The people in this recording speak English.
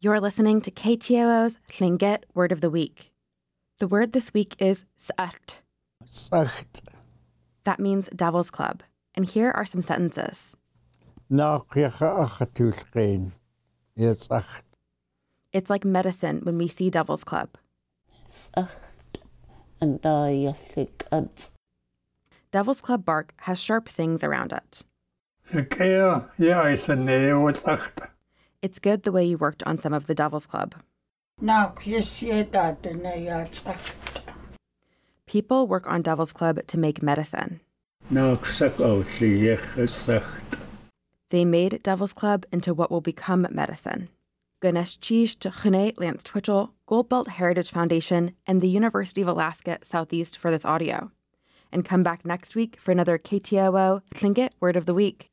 You're listening to KTOO's Tlingit Word of the Week. The word this week is s'acht. S'acht. That means Devil's Club. And here are some sentences. It's like medicine when we see Devil's Club. Devil's Club bark has sharp things around it. It's good the way you worked on some of the Devil's Club. People work on Devil's Club to make medicine. They made Devil's Club into what will become medicine. Ganesh Chish to Chune Lance Twitchell, Goldbelt Heritage Foundation, and the University of Alaska Southeast for this audio. And come back next week for another KTOO Tlingit Word of the Week.